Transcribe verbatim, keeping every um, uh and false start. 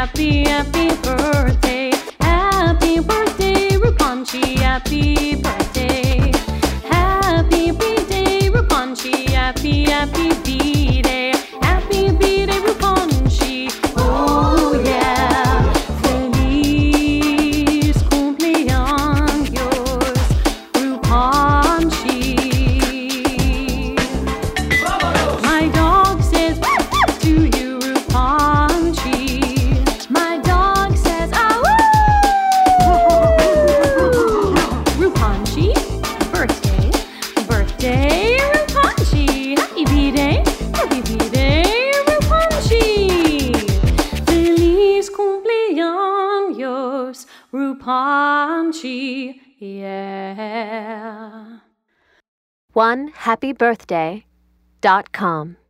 happy, happy birthday. Happy birthday, Rupanchi, happy birthday. Happy B-Day, Rupanchi, happy, happy B-Day. Happy B-Day, Rupanchi, oh yeah. Feliz cumpleaños, Rupanchi. My dog says to you, Rupanchi. My dog says, ah, woo! Rupanchi, birthday, birthday, Rupanchi. Happy B-Day, happy B-Day, Rupanchi. Feliz cumpleaños, Rupanchi, yeah. one happy birthday dot com